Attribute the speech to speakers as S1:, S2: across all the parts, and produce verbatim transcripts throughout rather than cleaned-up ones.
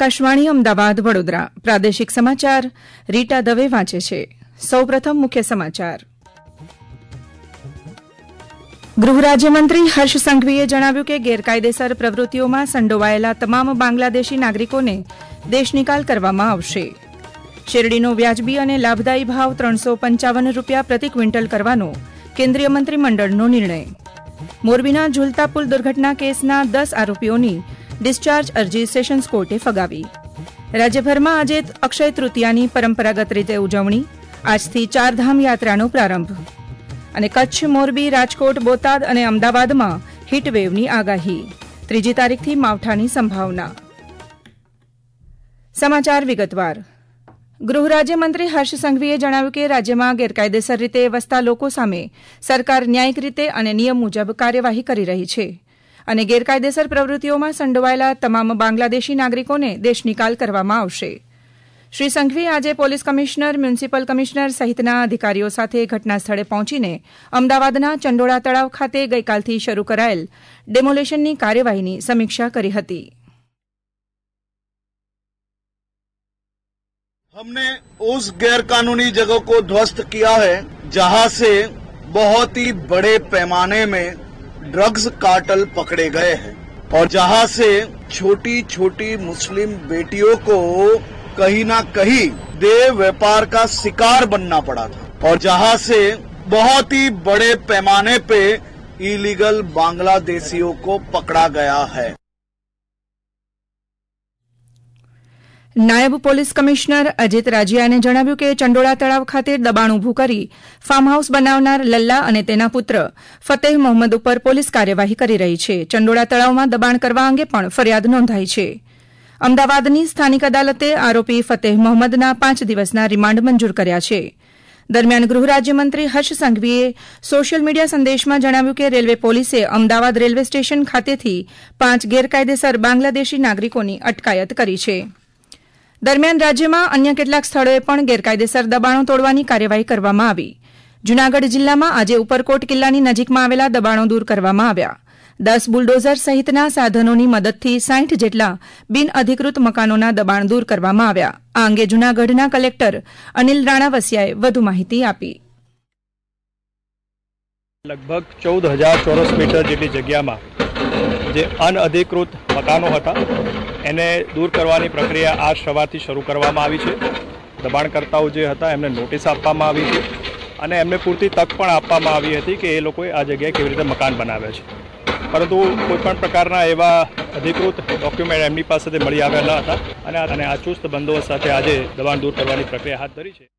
S1: આકાશવાણી અમદાવાદ વડોદરા પ્રાદેશિક સમાચાર રીટા દવે વાંચે છે. સૌપ્રથમ મુખ્ય સમાચાર. ગૃહ રાજ્યમંત્રી હર્ષ સંઘવીએ જણાવ્યું કે ગેરકાયદેસર પ્રવૃત્તિઓમાં સંડોવાયેલા તમામ બાંગ્લાદેશી નાગરિકોને દેશ નિકાલ કરવામાં આવશે. શેરડીનો વ્યાજબી અને લાભદાયી ભાવ ત્રણસો પંચાવન રૂપિયા પ્રતિ ક્વિન્ટલ કરવાનો કેન્દ્રીય મંત્રીમંડળનો નિર્ણય. મોરબીના ઝુલતા પુલ દુર્ઘટના કેસના દસ આરોપીઓની ડિસ્ચાર્જ અરજી સેશન્સ કોર્ટે ફગાવી. રાજ્યભરમાં આજે અક્ષય તૃતીયાની પરંપરાગત રીતે ઉજવણી. આજથી ચારધામ યાત્રાનો પ્રારંભ. અને કચ્છ, મોરબી, રાજકોટ, બોટાદ અને અમદાવાદમાં હીટવેવની આગાહી. ત્રીજી તારીખથી માવઠાની સંભાવના. સમાચાર વિગતવાર. ગૃહ રાજ્યમંત્રી હર્ષ સંઘવીએ જણાવ્યું કે રાજ્યમાં ગેરકાયદેસર રીતે વસતા લોકો સામે સરકાર ન્યાયિક રીતે અને નિયમ મુજબ કાર્યવાહી કરી રહી છે અને ગેરકાયદેસર પ્રવૃત્તિઓમાં સંડોવાયેલા તમામ બાંગ્લાદેશી નાગરિકોને દેશ નિકાલ કરવામાં આવશે. શ્રી સંઘવી આજે પોલીસ કમિશનર, મ્યુનિસિપલ કમિશનર સહિતના અધિકારીઓ સાથે ઘટના સ્થળે પહોંચીને અમદાવાદના ચંડોળા તળાવ ખાતે ગઈકાલથી શરૂ કરાયેલ ડેમોલેશનની કાર્યવાહીની સમીક્ષા કરી હતી.
S2: हमने उस गैरकानूनी जगह को ध्वस्त किया है जहां से बहुत ही बड़े पैमाने में ड्रग्स कार्टेल पकड़े गए हैं और जहां से छोटी छोटी मुस्लिम बेटियों को कहीं ना कहीं देह व्यापार का शिकार बनना पड़ा था और जहां से बहुत ही बड़े पैमाने पे इलीगल बांग्लादेशियों को पकड़ा गया है.
S1: નાયબ પોલીસ કમિશનર અજીત રાજીયાને જણાવ્યું કે ચંડોળા તળાવ ખાતે દબાણ ઉભું કરી ફાર્મ હાઉસ બનાવનાર લલ્લા અને તેના પુત્ર ફતેહ મોહમ્મદ ઉપર પોલીસ કાર્યવાહી કરી રહી છે. ચંડોળા તળાવમાં દબાણ કરવા અંગે પણ ફરિયાદ નોંધાઈ છે. અમદાવાદની સ્થાનિક અદાલતે આરોપી ફતેહ મોહમ્મદના પાંચ દિવસના રિમાન્ડ મંજૂર કર્યા છે. દરમિયાન ગૃહ રાજ્યમંત્રી હર્ષ સંઘવીએ સોશિયલ મીડિયા સંદેશમાં જણાવ્યું કે રેલવે પોલીસે અમદાવાદ રેલવે સ્ટેશન ખાતેથી પાંચ ગેરકાયદેસર બાંગ્લાદેશી નાગરિકોની અટકાયત કરી છે. દરમિયાન રાજ્યમાં અન્ય કેટલાક સ્થળોએ પણ ગેરકાયદેસર દબાણો તોડવાની કાર્યવાહી કરવામાં આવી. જૂનાગઢ જિલ્લામાં આજે ઉપરકોટ કિલ્લાની નજીકમાં આવેલા દબાણો દૂર કરવામાં આવ્યા. દસ બુલડોઝર સહિતના સાધનોની મદદથી સાઠ જેટલા બિનઅધિકૃત મકાનોના દબાણ દૂર કરવામાં આવ્યા. આ અંગે જૂનાગઢના કલેક્ટર અનિલ રાણાવસિયાએ વધુ માહિતી આપી.
S3: લગભગ ચૌદ હજાર ચોરસ મીટર જેટલી જગ્યામાં જે અનઅધિકૃત મકાનો હતા એને દૂર કરવાની પ્રક્રિયા આજ સવારથી શરૂ કરવામાં આવી છે. દબાણકર્તાઓ જે હતા એમને નોટિસ આપવામાં આવી છે અને એમને પૂરતી તક પણ આપવામાં આવી હતી કે એ લોકોએ આ જગ્યાએ કેવી રીતે મકાન બનાવ્યા છે. પરંતુ કોઈપણ પ્રકારના એવા અધિકૃત ડોક્યુમેન્ટ એમની પાસેથી મળી આવ્યા ન હતા અને અને આ ચુસ્ત બંદોબસ્ત સાથે આજે દબાણ દૂર કરવાની પ્રક્રિયા હાથ ધરી છે.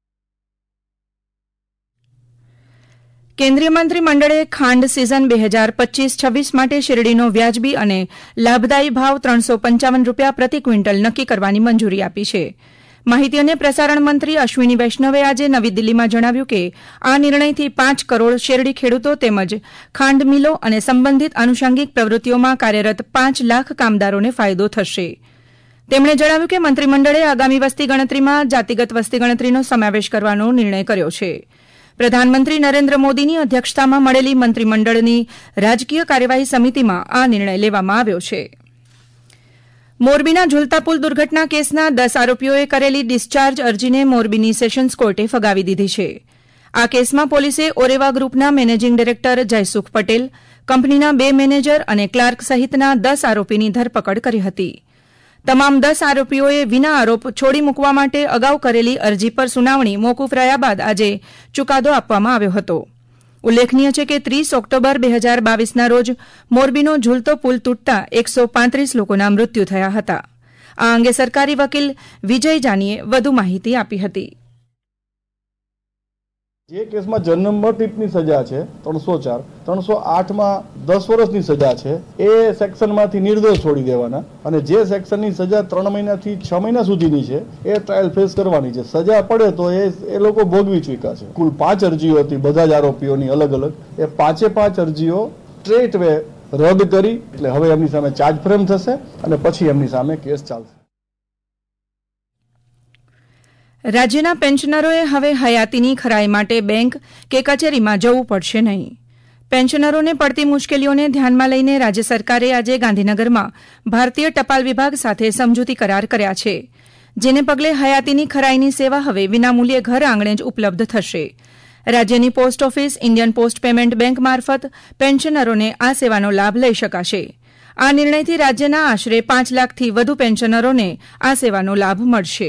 S1: કેન્દ્રીય મંત્રીમંડળે ખાંડ સિઝન બે હજાર પચીસ છવ્વીસ માટે શેરડીનો વ્યાજબી અને લાભદાયી ભાવ ત્રણસો પંચાવન રૂપિયા પ્રતિ ક્વિન્ટલ નક્કી કરવાની મંજૂરી આપી છે. માહિતી અને પ્રસારણ મંત્રી અશ્વિની વૈષ્ણવે આજે નવી દિલ્હીમાં જણાવ્યું કે આ નિર્ણયથી પાંચ કરોડ શેરડી ખેડૂતો તેમજ ખાંડ મિલો અને સંબંધિત આનુષંગિક પ્રવૃત્તિઓમાં કાર્યરત પાંચ લાખ કામદારોને ફાયદો થશે. તેમણે જણાવ્યું કે મંત્રીમંડળે આગામી વસ્તી ગણતરીમાં જાતિગત વસ્તી ગણતરીનો સમાવેશ કરવાનો નિર્ણય કર્યો છે. પ્રધાનમંત્રી નરેન્દ્ર મોદીની અધ્યક્ષતામાં મળેલી મંત્રીમંડળની રાજકીય કાર્યવાહી સમિતિમાં આ નિર્ણય લેવામાં આવ્યો છે. મોરબીના ઝુલતા પુલ દુર્ઘટના કેસના દસ આરોપીઓએ કરેલી ડિસ્ચાર્જ અરજીને મોરબીની સેશન્સ કોર્ટે ફગાવી દીધી છે. આ કેસમાં પોલીસે ઓરેવા ગ્રુપના મેનેજિંગ ડિરેક્ટર જયસુખ પટેલ, કંપનીના બે મેનેજર અને ક્લાર્ક સહિતના દસ આરોપીની ધરપકડ કરી હતી. તમામ દસ આરોપીઓએ વિના આરોપ છોડી મૂકવા માટે અગાઉ કરેલી અરજી પર સુનાવણી મોકૂફ રહ્યા બાદ આજે ચુકાદો આપવામાં આવ્યો હતો. ઉલ્લેખનીય છે કે ત્રીસ ઓક્ટોબર બે હજાર બાવીસના રોજ મોરબીનો ઝૂલતો પુલ તૂટતા એકસો પાંત્રીસ લોકોના મૃત્યુ થયા હતા. આ અંગે સરકારી વકીલ વિજય જાનીએ વધુ માહિતી આપી હતી.
S4: જે કેસમાં જન્મ મૃત્યુની સજા છે ત્રણસો ચાર ત્રણસો આઠમાં દસ વર્ષની સજા છે એ સેક્શનમાંથી નિર્દોષ છોડી દેવાના અને જે સેક્શનની સજા ત્રણ મહિનાથી છ મહિના સુધીની છે એ ટ્રાયલ ફેસ કરવાની છે. સજા પડે તો એ એ લોકો ભોગવી ચૂક્યા છે. કુલ પાંચ અરજીઓ હતી બધા જ આરોપીઓની અલગ અલગ. એ પાંચે પાંચ અરજીઓ સ્ટ્રેટ વે રદ કરી એટલે હવે એમની સામે ચાર્જ ફ્રેમ થશે અને પછી એમની સામે કેસ ચાલશે.
S1: રાજ્યના પેન્શનરોએ હવે હયાતીની ખરાઈ માટે બેંક કે કચેરીમાં જવું પડશે નહીં. પેન્શનરોને પડતી મુશ્કેલીઓને ધ્યાનમાં લઈને રાજ્ય સરકારે આજે ગાંધીનગરમાં ભારતીય ટપાલ વિભાગ સાથે સમજૂતી કરાર કર્યા છે, જેને પગલે હયાતીની ખરાઈની સેવા હવે વિનામૂલ્યે ઘર આંગણે જ ઉપલબ્ધ થશે. રાજ્યની post office, Indian post payment bank મારફત પેન્શનરોને આ સેવાનો લાભ લઈ શકાશે. આ નિર્ણયથી રાજ્યના આશરે પાંચ લાખથી વધુ પેન્શનરોને આ સેવાનો લાભ મળશે.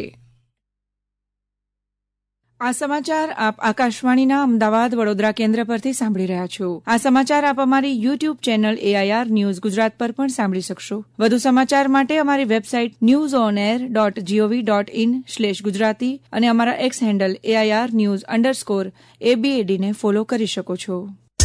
S1: આ સમાચાર આપ આકાશવાણીના અમદાવાદ વડોદરા કેન્દ્ર પરથી સાંભળી રહ્યા છો. આ સમાચાર આપ અમારી YouTube channel AIR news Gujarat પર પણ સાંભળી શકશો. વધુ સમાચાર માટે અમારી website news on air dot G O V dot in slash Gujarati અને અમારા X handle AIR news underscore એબીએડીને ફોલો કરી શકો છો.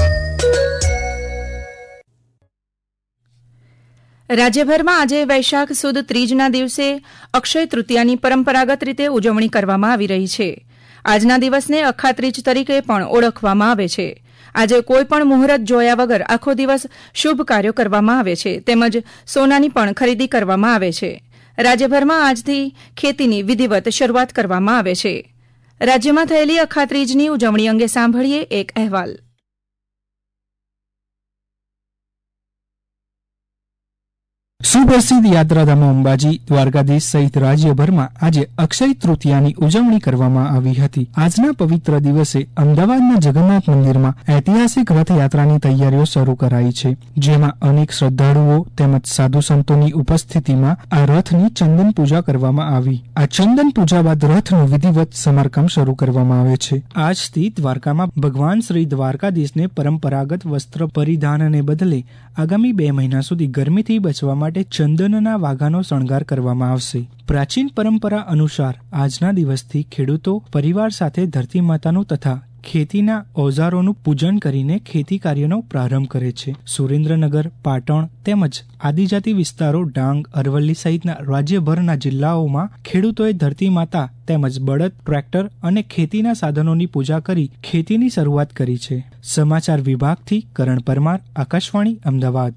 S1: રાજ્યભરમાં આજે વૈશાખ સુદ ત્રીજના દિવસે અક્ષય તૃતીયાની પરંપરાગત રીતે ઉજવણી કરવામાં આવી રહી છે. આજના દિવસને અખાત્રીજ તરીકે પણ ઓળખવામાં આવે છે. આજે કોઈપણ મુહૂર્ત જોયા વગર આખો દિવસ શુભ કાર્યો કરવામાં આવે છે, તેમજ સોનાની પણ ખરીદી કરવામાં આવે છે. રાજ્યભરમાં આજથી ખેતીની વિધિવત શરૂઆત કરવામાં આવે છે. રાજ્યમાં થયેલી અખાત્રીજની ઉજવણી અંગે સાંભળીએ એક અહેવાલ.
S5: સુપ્રસિદ્ધ યાત્રાધામ અંબાજી, દ્વારકાધીશ સહિત રાજ્યભરમાં આજે અક્ષય તૃતીયાની ઉજવણી કરવામાં આવી હતી. આજના પવિત્ર દિવસે અમદાવાદના જગન્નાથ મંદિરમાં ઐતિહાસિક રથયાત્રાની તૈયારીઓ શરૂ કરાઈ છે, જેમાં અનેક શ્રદ્ધાળુઓ તેમજ સાધુ સંતોની ઉપસ્થિતિમાં આ રથની ચંદન પૂજા કરવામાં આવી. આ ચંદન પૂજા બાદ રથનું વિધિવત સમારકામ શરૂ કરવામાં આવે છે. આજથી દ્વારકામાં ભગવાન શ્રી દ્વારકાધીશને પરંપરાગત વસ્ત્ર પરિધાનને બદલે આગામી બે મહિના સુધી ગરમીથી બચવા માટે ચંદનના વાઘાનો શણગાર કરવામાં આવશે. પ્રાચીન પરંપરા અનુસાર આજના દિવસથી ખેડૂતો પરિવાર સાથે ધરતી માતાનું તથા ખેતીના ઓજારોનું પૂજન કરીને ખેતી કાર્યનો પ્રારંભ કરે છે. સુરેન્દ્રનગર, પાટણ તેમજ આદિજાતિ વિસ્તારો, ડાંગ, અરવલ્લી સહિતના રાજ્યભરના જિલ્લાઓમાં ખેડૂતોએ ધરતી માતા તેમજ બળદ, ટ્રેક્ટર અને ખેતીના સાધનોની પૂજા કરી ખેતીની શરૂઆત કરી છે. સમાચાર વિભાગથી કરણ પરમાર, આકાશવાણી, અમદાવાદ.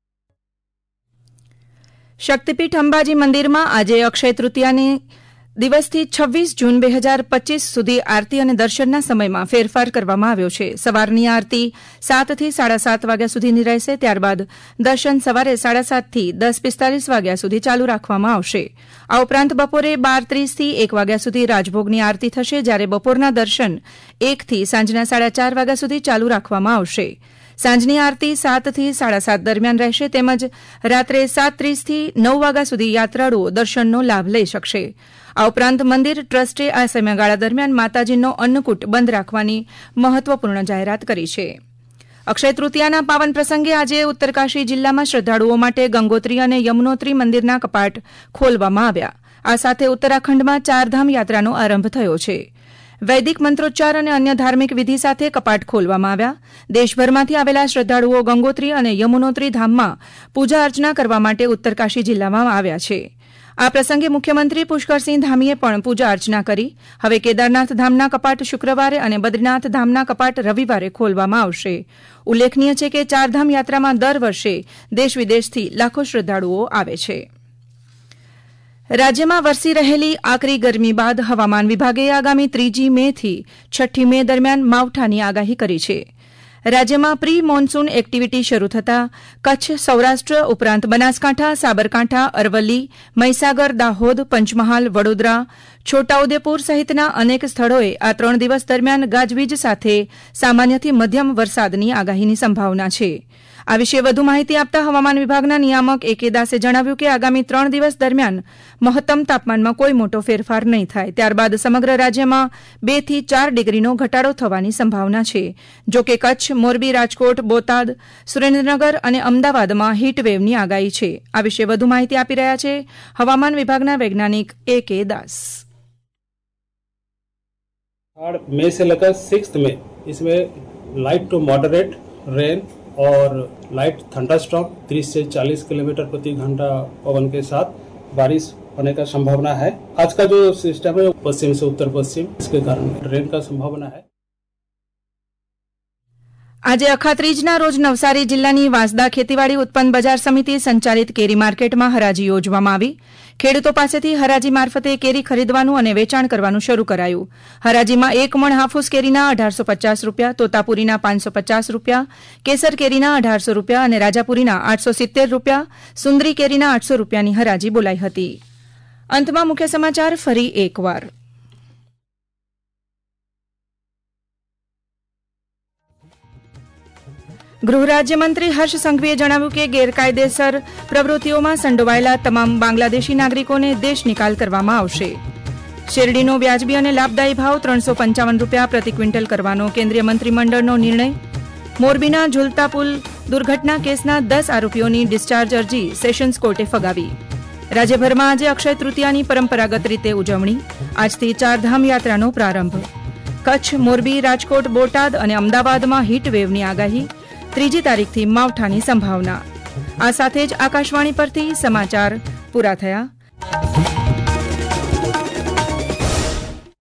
S1: શક્તિપીઠ અંબાજી મંદિરમાં આજે અક્ષય તૃતીયાની દિવસથી છવ્વીસ જૂન બે હજાર પચીસ સુધી આરતી અને દર્શનના સમયમાં ફેરફાર કરવામાં આવ્યો છે. સવારની આરતી સાતથી સાડા સાત વાગ્યા સુધીની રહેશે. ત્યારબાદ દર્શન સવારે સાડા સાતથી દસ પિસ્તાલીસ વાગ્યા સુધી ચાલુ રાખવામાં આવશે. આ ઉપરાંત બપોરે બાર ત્રીસથી એક વાગ્યા સુધી રાજભોગની આરતી થશે, જ્યારે બપોરના દર્શન એકથી સાંજના સાડા ચાર વાગ્યા સુધી ચાલુ રાખવામાં આવશે. સાંજની આરતી સાતથી સાડા સાત દરમિયાન રહેશે, તેમજ રાત્રે સાત ત્રીસથી નવ વાગ્યા સુધી યાત્રાળુઓ દર્શનનો લાભ લઈ શકશે. આ ઉપરાંત મંદિર ટ્રસ્ટે આ સમયગાળા દરમિયાન માતાજીનો અન્નકૂટ બંધ રાખવાની મહત્વપૂર્ણ જાહેરાત કરી છે. અક્ષય તૃતીયાના પાવન પ્રસંગે આજે ઉત્તરકાશી જિલ્લામાં શ્રદ્ધાળુઓ માટે ગંગોત્રી અને યમુનોત્રી મંદિરના કપાટ ખોલવામાં આવ્યા. આ સાથે ઉત્તરાખંડમાં ચારધામ યાત્રાનો આરંભ થયો છે. વૈદિક મંત્રોચ્ચાર અને અન્ય ધાર્મિક વિધિ સાથે કપાટ ખોલવામાં આવ્યા. દેશભરમાંથી આવેલા શ્રદ્ધાળુઓ ગંગોત્રી અને યમુનોત્રી ધામમાં પૂજા અર્ચના કરવા માટે ઉત્તરકાશી જિલ્લામાં આવ્યા છે. આ પ્રસંગે મુખ્યમંત્રી પુષ્કરસિંહ ધામીએ પણ પૂજા અર્ચના કરી. હવે કેદારનાથ ધામના કપાટ શુક્રવારે અને બદ્રીનાથ ધામના કપાટ રવિવારે ખોલવામાં આવશે. ઉલ્લેખનીય છે કે ચારધામ યાત્રામાં દર વર્ષે દેશ વિદેશથી લાખો શ્રદ્ધાળુઓ આવે છે. રાજ્યમાં વરસી રહેલી આકરી ગરમી બાદ હવામાન વિભાગે આગામી ત્રીજી મે થી છઠ્ઠી મે દરમિયાન માવઠાની આગાહી કરી છે. રાજ્યમાં પ્રી મોન્સૂન એક્ટિવિટી શરૂ થતાં કચ્છ, સૌરાષ્ટ્ર ઉપરાંત બનાસકાંઠા, સાબરકાંઠા, અરવલ્લી, મહીસાગર, દાહોદ, પંચમહાલ, વડોદરા, છોટાઉદેપુર સહિતના અનેક સ્થળોએ આ ત્રણ દિવસ દરમિયાન ગાજવીજ સાથે સામાન્યથી મધ્યમ વરસાદની આગાહીની સંભાવના છે. આ વિશે વધુ માહિતી આપતા હવામાન વિભાગના નિયામક એ કે દાસે જણાવ્યું કે આગામી ત્રણ દિવસ દરમિયાન મહત્તમ તાપમાનમાં કોઈ મોટો ફેરફાર નહીં થાય. ત્યારબાદ સમગ્ર રાજ્યમાં બે થી ચાર ડિગ્રીનો ઘટાડો થવાની સંભાવના છે. જો કે કચ્છ, મોરબી, રાજકોટ, બોટાદ, સુરેન્દ્રનગર અને અમદાવાદમાં હીટવેવની આગાહી છે. આ વિશે વધુ માહિતી આપી રહ્યા છે હવામાન વિભાગના વૈજ્ઞાનિક એ કે દાસ.
S6: मई से लेकर सिक्स में इसमें लाइट टू मॉडरेट रेन और लाइट थंडरस्टॉर्म तीस से चालीस किलोमीटर प्रति घंटा पवन के साथ बारिश होने का संभावना है. आज का जो सिस्टम है पश्चिम से उत्तर पश्चिम, इसके कारण रेन का संभावना है.
S1: આજે અખાત્રીજના રોજ નવસારી જિલ્લાની વાંસદા ખેતીવાડી ઉત્પન્ન બજાર સમિતિ સંચાલિત કેરી માર્કેટમાં હરાજી યોજવામાં આવી. ખેડૂતો પાસેથી હરાજી મારફતે કેરી ખરીદવાનું અને વેચાણ કરવાનું શરૂ કરાયું. હરાજીમાં એક મણ હાફૂસ કેરીના અઢારસો પચાસ રૂપિયા, તોતાપુરીના પાંચસો પચાસ રૂપિયા, કેસર કેરીના અઢારસો રૂપિયા અને રાજાપુરીના આઠસો સિત્તેર રૂપિયા, સુંદરી કેરીના આઠસો રૂપિયાની હરાજી બોલાઈ હતી. અંતમાં મુખ્ય સમાચાર ફરી એકવાર. ગૃહ રાજ્યમંત્રી હર્ષ સંઘવીએ જણાવ્યું કે ગેરકાયદેસર પ્રવૃત્તિઓમાં સંડોવાયેલા તમામ બાંગ્લાદેશી નાગરિકોને દેશ નિકાલ કરવામાં આવશે. શેરડીનો વ્યાજબી અને લાભદાયી ભાવ ત્રણસો પંચાવન રૂપિયા પ્રતિ ક્વિન્ટલ કરવાનો કેન્દ્રીય મંત્રીમંડળનો નિર્ણય. મોરબીના ઝુલતા પુલ દુર્ઘટના કેસના દસ આરોપીઓની ડિસ્ચાર્જ અરજી સેશન્સ કોર્ટે ફગાવી. રાજ્યભરમાં આજે અક્ષય તૃતીયાની પરંપરાગત રીતે ઉજવણી. આજથી ચારધામ યાત્રાનો પ્રારંભ. કચ્છ, મોરબી, રાજકોટ, બોટાદ અને અમદાવાદમાં હીટ વેવની આગાહી. ત્રીજી તારીખથી માવઠાની સંભાવના. આ સાથે જ આકાશવાણી પરથી સમાચાર પૂરા થયા.